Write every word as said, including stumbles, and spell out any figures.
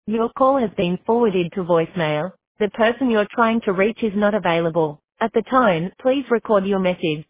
Your call has been forwarded to voicemail. The person you're trying to reach is not available. At the tone, please record your message.